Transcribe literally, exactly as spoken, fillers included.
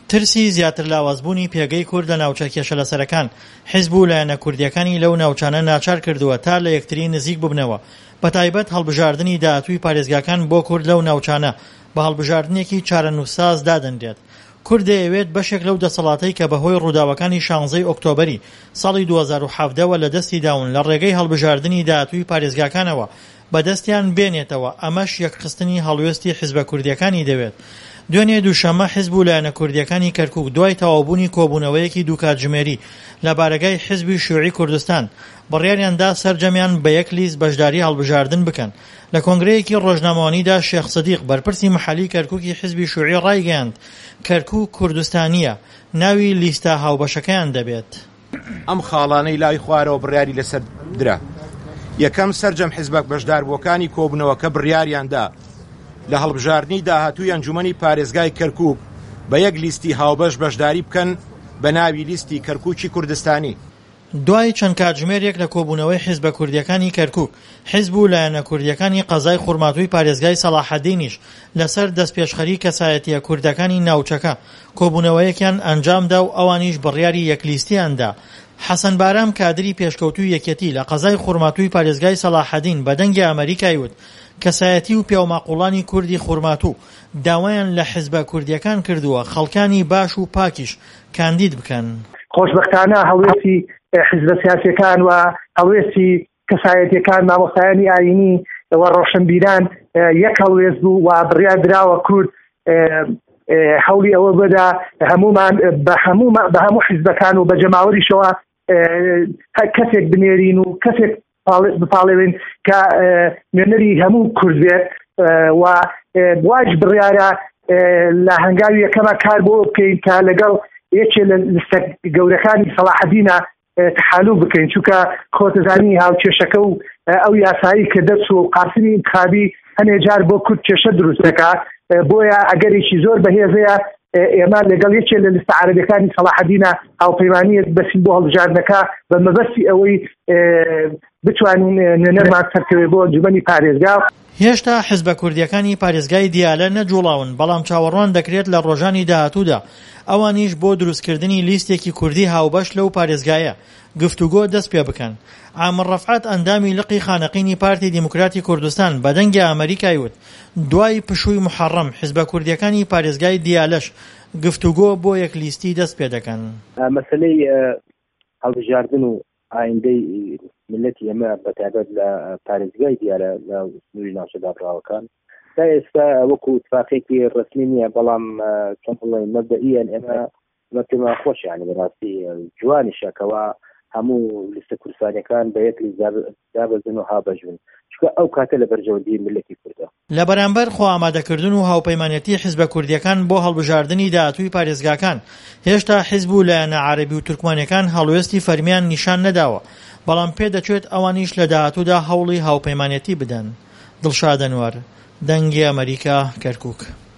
ترسی زیاتر لاوازبوونی پێگەی کورد لە ناوچە کێشە لەسەرەکان حیزب و لایەنە کوردیەکانی لەو ناوچانە ناچار کردووە تا لە یەکتری نزیک ببنەوە، بەتایبەت هەڵبژاردننی داهاتووی پارێزگاکان بۆ کورد لەو ناوچانە بە هەڵبژاردنێکی چارەنووسساز دادەنرێت. کورد دەیەوێت بەشێک لەو دەسەڵاتەی کە بەهۆی ڕووداوەکانی شانزەی ئۆکتۆبەری ساڵی دوو هەزار و حەڤدەوە لە دەستی داون لە ڕێگەی هەڵبژاردننی داهاتووی پارێزگاکانەوە بەدەستیان بێنێتەوە. ئەمەش یەکخستنی هەڵوێستی حیزبە کوردیەکانی دەوێت. دوێنێ دووشەمە حیزب و لایەنە کوردیەکانی کەرکووک دوای تەواوبوونی کۆبوونەوەیەکی دوو کاتژمێری لە بارەگای حیزبی شیوعی کوردستان بڕیاریاندا سەرجەمیان بە یەک لیست بەشداری هەڵبژاردن بکەن. لە کۆنگرەیەکی ڕۆژنامەوانیدا شێخ سەدیق بەرپرسی مەحەلی کەرکووکی حیزبی شیوعی ڕایگەیاند کەرکووک کوردستانیە، ناوی لیستە هاوبەشەکەیان دەبێت. ئەم خاڵانەی لای خوارەوە بڕیاری لەسەر درا. یەکەم سەرجەم حیزبە بەشداربووەکانی کۆبوونەوەکە بڕیاریاندا لە هەڵبژاردنی داهاتووی ئەنجومەنی پارێزگای کەرکووک بە یەک لیستی هاوبەش بەشداری بکەن بە ناوی لیستی کەرکووکی کوردستانی. دوای چەند کاتژمێرێک لە کۆبوونەوەی حیزبە کوردیەکانی کەرکووک، حیزب و لایەنە کوردیەکانی قەزای خوڕماتووی پارێزگای سەلاحەددینیش لەسەر دەستپێشخەری کەسایەتیە کوردەکانی ناوچەکە کۆبوونەوەیەکیان ئەنجامدا و ئەوانیش بڕیاری یەکلیستیاندا. حەسەن بارام کادری پێشکەوتووی یەکێتی لە قەزای خوڕماتووی پارێزگای سەلاحەددین بە دەنگی ئەمریکای وت کەسایەتی و پیاوماقوڵانی کوردی خوڕماتوو داوایان لە حیزبە کوردیەکان کردووە خەڵکانی باش و پاکیش کاندید بکەن. خۆشبەختانە هەڵوێستی حیزبە سیاسیەکان و هەڵوێستی کەسایەتیەکان مامۆستایانی ئاینی و ڕۆشنبیران یەک هەڵوێست بوو و بڕیار دراوە کورد هەوڵی ئەوە بدا هەمومان بە هەموو بە هەموو حیزبەکان و بە جەماوەریشەوە کەسێک بنێرین و کەسێک بپاڵێن کە نوێنەری هەموو کورد بێت و واش بڕیارە لە هەنگاوی یەکەمە کار بۆ بکەین کە لەگەڵ یەکێ لە لستە گەورەکانی سەلاحەددینە تحالوف بکەین، چونکە خۆتەزانی هاوکێشەکە و ئەو یاسایی کە دەست و قاسمی انتخابی هەنێ جار بۆ کورد کێشە دروست دەکات. بۆیە ئەگەرێکی زۆر بەهێزەیە ئێمە لەگەڵ یەکێ لە لستە عەرەبیەکانی سەلاحەددینە هاوپەیمانیت بەسین بۆ هەڵبژاردنەکە بە مەبەستی ئەوەی بتوانین نوێنەرمان سەرکەوێ بۆ ئەنجومەنی پارێزگا. هێشتا حیزبە کوردیەکانی پارێزگای دیالە نەجوڵاون، بەڵام چاوەڕوان دەکرێت لە ڕۆژانی داهاتوودا ئەوانیش بۆ دروستکردنی لیستێکی کوردی هاوبەش لەو پارێزگایە گفتوگۆ دەست پێ بکەن. عامر ڕەفعات ئەندامی لقی خانەقینی پارتی دیموکراتی کوردستان بە دەنگی ئەمریکای وت دوای پشووی محەڕەم حیزبە کوردیەکانی پارێزگای دیالەش گفتوگۆ بۆ یەک لیستی دەست پێ دەکەن. مەسەلەی هەڵبژاردن و ئایندەی ملەتی ئێمە بەتایبەت لە پارێزگای دیالە لە سنووری ناوچەدابراوەکان تا ئێستا وەکو اتفاقێکی ڕسمی نییە، بەڵام چۆن بڵێن مەبدەئیەن ئێمە مە پێمان خۆشیانە بەڕاستی جوانیشەکەوە هەموو لیستە کوردستانیەکان بە یەک لیست دابەزن و هابەژون، چونکە ئەو کاتە لە بەرژەوەندی ملەتی کوردە. لە بەرامبەر خۆ ئامادەکردن و هاوپەیمانەتی حیزبە کوردیەکان بۆ هەڵبژاردننی داهاتووی پارێزگاکان، هێشتا حیزب و لایەنە عەرەبی و تورکمانیەکان هەڵوێستی فەرمیان نیشان نەداوە، بەڵام پێدەچێت ئەوانیش لە داهاتوودا هەوڵی هاوپەیمانەتی بدەن. دڵشاد ئەنوەر، دەنگی ئەمریکا، کەرکووک.